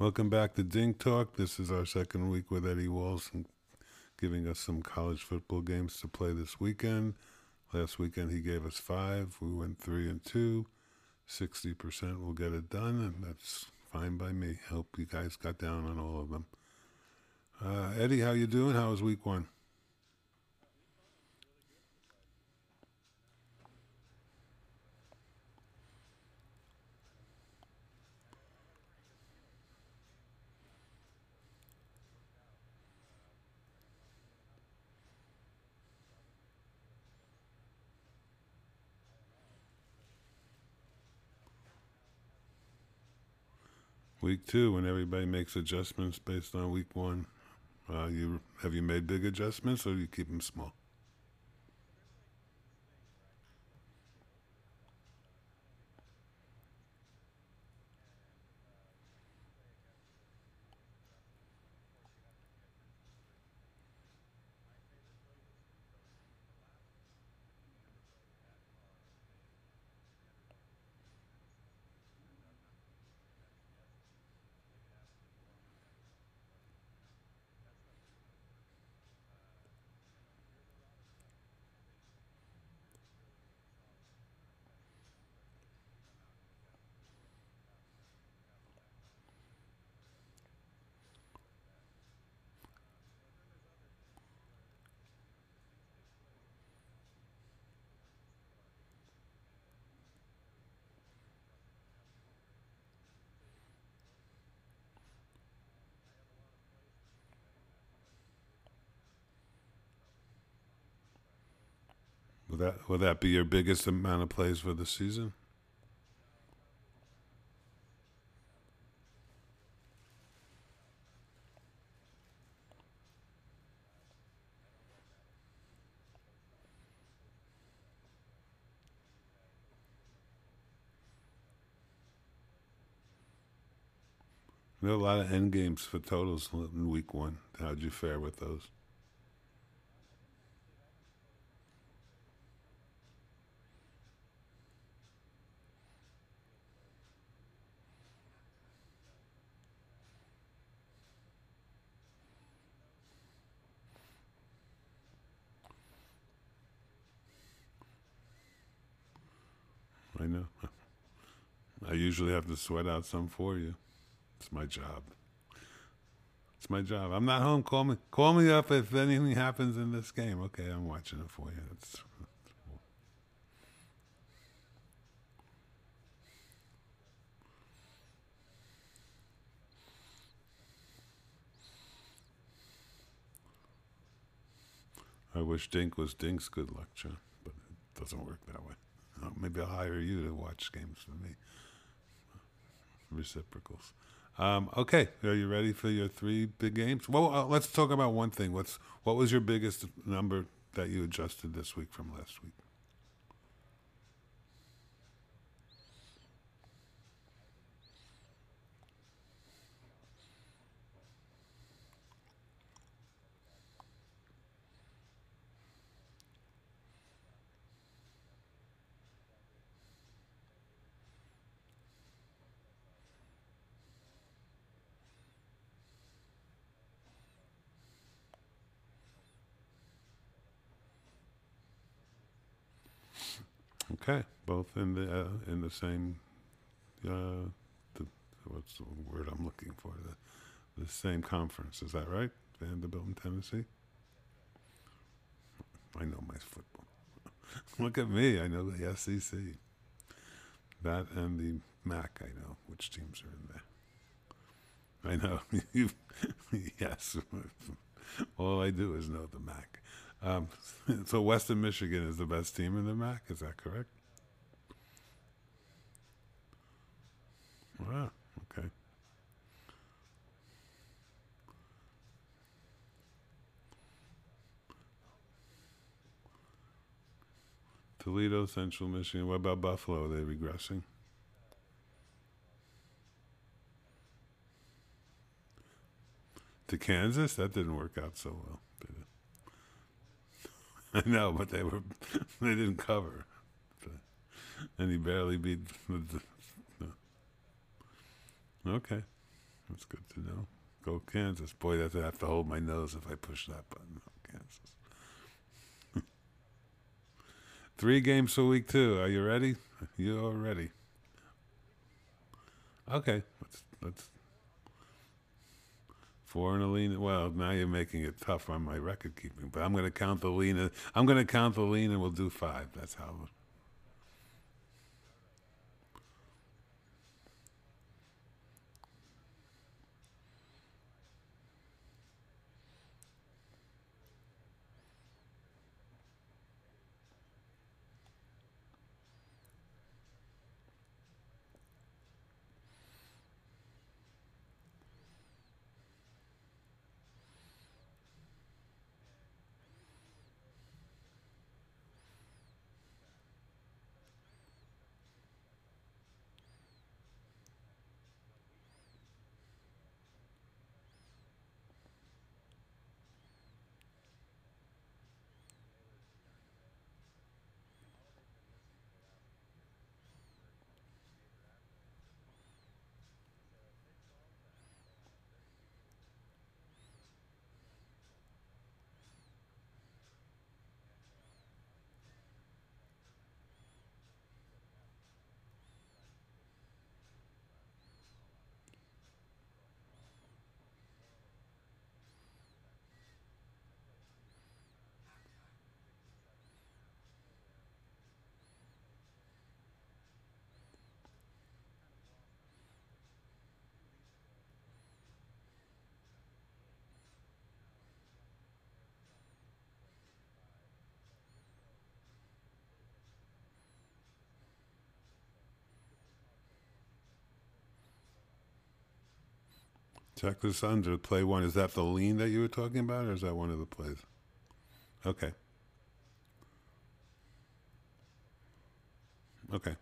Welcome back to Dink Talk. This is our second week with Eddie Walls and giving us some college football games to play this weekend. Last weekend he gave us five. We went 3-2. 60% will get it done, and that's fine by me. Hope you guys got down on all of them. Eddie, how you doing? How was week one? Week two, when everybody makes adjustments based on week one. You have you made big adjustments, or do you keep them small? Will that be your biggest amount of plays for the season? There are a lot of end games for totals in week one. How'd you fare with those? I know. I usually have to sweat out some for you. It's my job. It's my job. I'm not home. Call me. Call me up if anything happens in this game. Okay, I'm watching it for you. I wish Dink was Dink's good luck, John, but it doesn't work that way. Maybe I'll hire you to watch games for me. Reciprocals. Okay, are you ready for your three big games? Well, let's talk about one thing. What was your biggest number that you adjusted this week from last week? Okay, both in the same. Uh, the, what's the word I'm looking for? The same conference. Is that right? Vanderbilt and Tennessee. I know my football. Look at me. I know the SEC. That and the MAC. I know which teams are in there. I know you. Yes. All I do is know the MAC. Um, so Western Michigan is the best team in the MAC. Is that correct? Wow. Okay. Toledo, Central Michigan. What about Buffalo? Are they regressing? To Kansas? That didn't work out so well. I know, but they didn't cover, and he barely beat. Okay, That's good to know. Go Kansas. Boy, that's I have to hold my nose if I push that button. Go Kansas. 3 games a week too. Are you ready? You're ready. Okay. Let's 4 and a lean. Well, now you're making it tough on my record keeping. But I'm going to count the lean. I'm going to count the lean, and we'll do 5. That's how. Check this under play 1. Is that the lean that you were talking about, or is that one of the plays? Okay. Okay.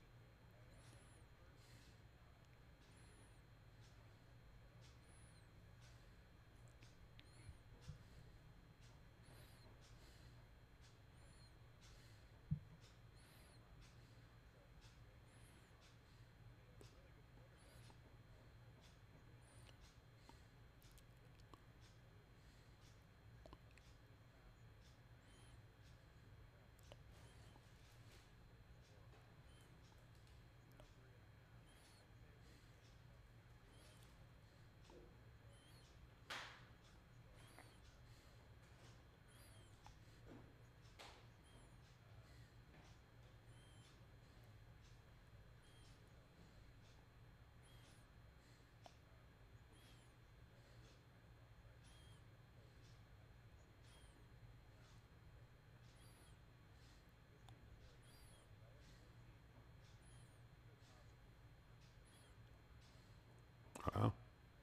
Wow.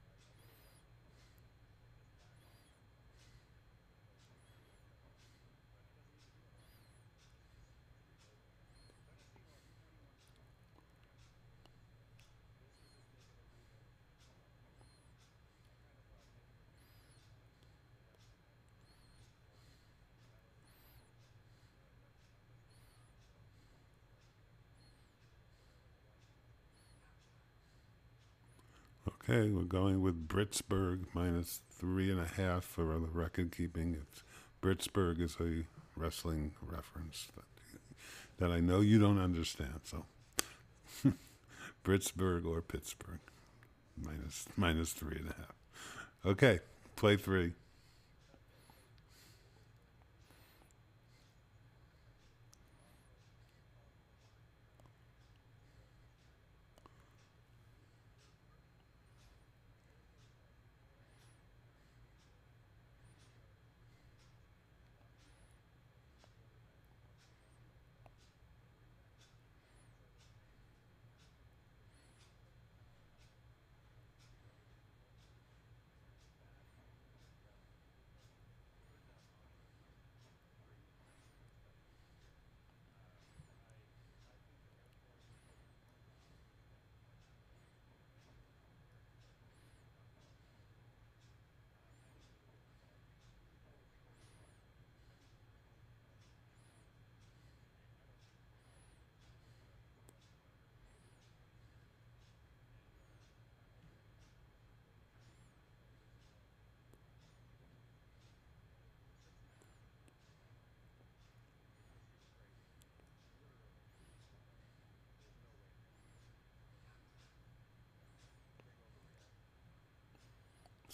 Okay, we're going with Britsburg minus 3.5 for the record keeping. It's, Britsburg is a wrestling reference that I know you don't understand. So Britsburg or Pittsburgh minus 3.5. Okay, play 3.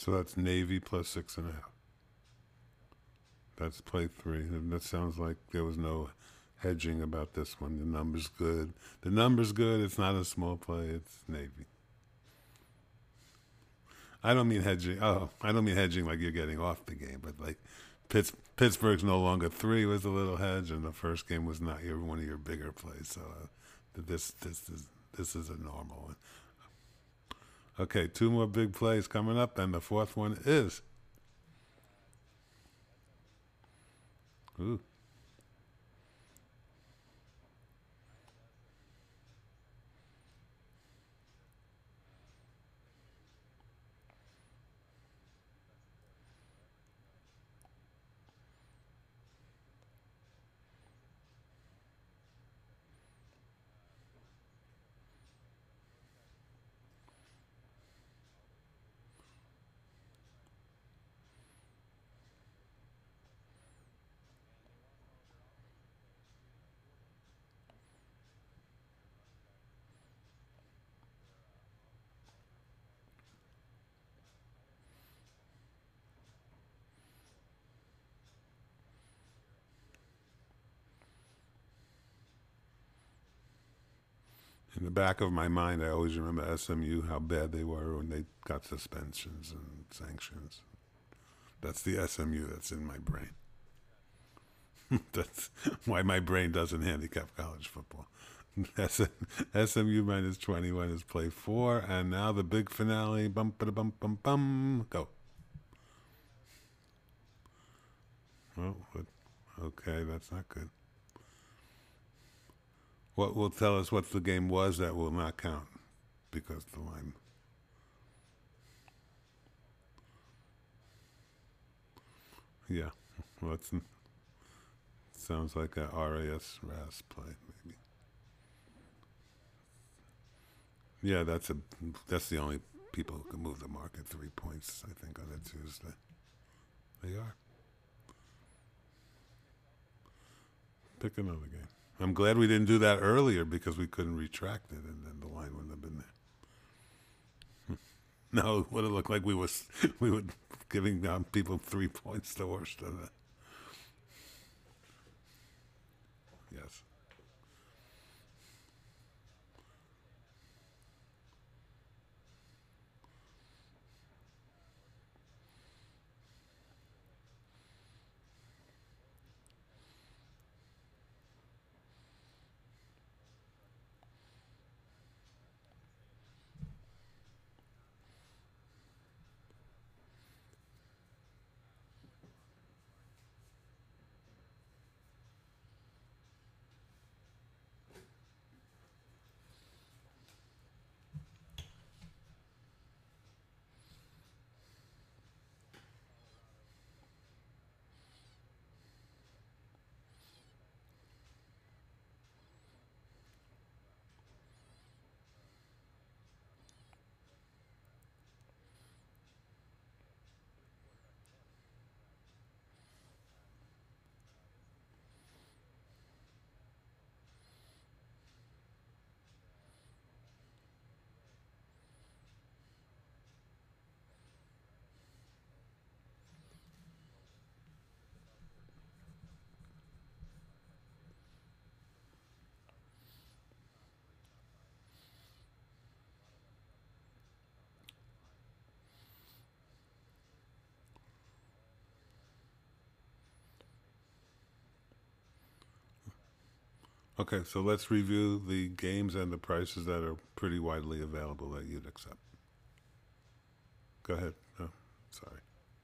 So that's Navy plus 6.5. That's play three. And that sounds like there was no hedging about this one. The number's good. The number's good. It's not a small play. It's Navy. I don't mean hedging. Oh, I don't mean hedging like you're getting off the game, but like Pittsburgh's no longer three was a little hedge, and the first game was not one of your bigger plays. So this is a normal one. Okay, two more big plays coming up, and the fourth one is. Ooh. In the back of my mind, I always remember SMU, how bad they were when they got suspensions and sanctions. That's the SMU that's in my brain. That's why my brain doesn't handicap college football. SMU minus 21 is play four, and now the big finale. Bum, ba, bum, bum, bum. Go. Oh, okay, that's not good. What will tell us what the game was that will not count because the line. Yeah, well, it sounds like a RAS play maybe. Yeah, that's the only people who can move the market 3 points. I think on a Tuesday they are. Pick another game. I'm glad we didn't do that earlier because we couldn't retract it, and then the line wouldn't have been there. No, it would have looked like we were giving down people 3 points the worst of it. Yes. Okay, so let's review the games and the prices that are pretty widely available that you'd accept. Go ahead. Oh, sorry.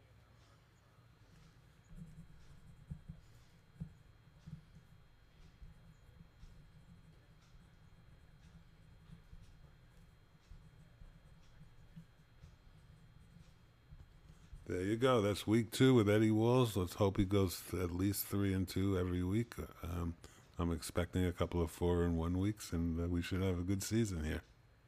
There you go. That's week two with Eddie Walls. Let's hope he goes at least 3-2 every week. I'm expecting a couple of 4-1 weeks, and we should have a good season here.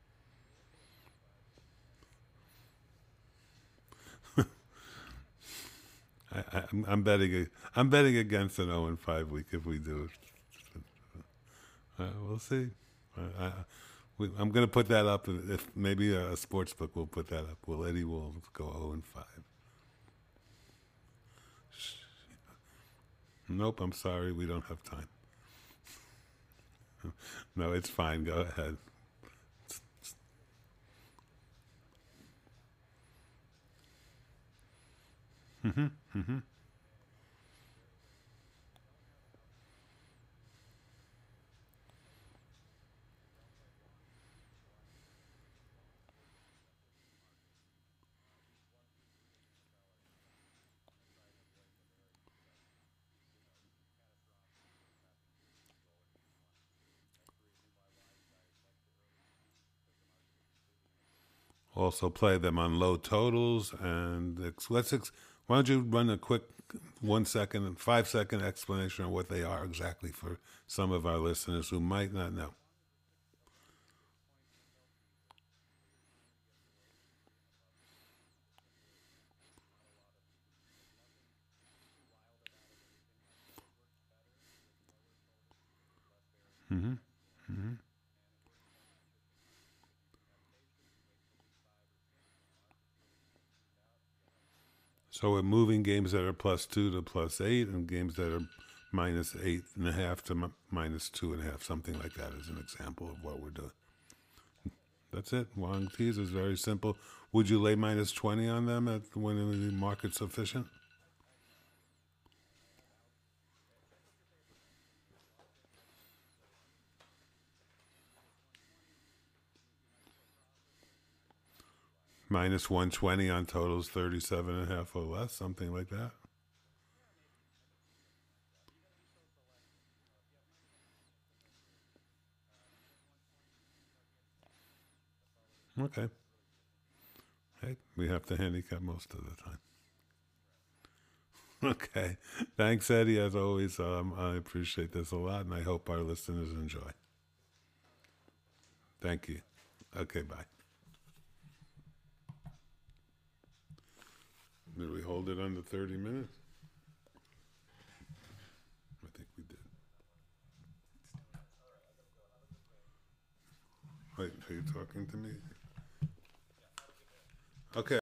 I'm betting. I'm betting against an 0-5 week if we do it. We'll see. I, I'm going to put that up. If maybe a sports book will put that up. Will Eddie Wolves go 0-5? Nope. I'm sorry. We don't have time. No, it's fine. Go ahead. Also play them on low totals and why don't you run a quick 1 second and 5 second explanation of what they are exactly for some of our listeners who might not know. Hmm. Hmm. So we're moving games that are +2 to +8 and games that are -8.5 to -2.5, something like that is an example of what we're doing. That's it. Long teas is very simple. Would you lay -20 on them when the market's sufficient? -120 on totals 37.5 or less, something like that. Okay. Hey, we have to handicap most of the time. Okay. Thanks, Eddie. As always, I appreciate this a lot, and I hope our listeners enjoy. Thank you. Okay, bye. Did we hold it under 30 minutes? I think we did. Wait, are you talking to me? Okay.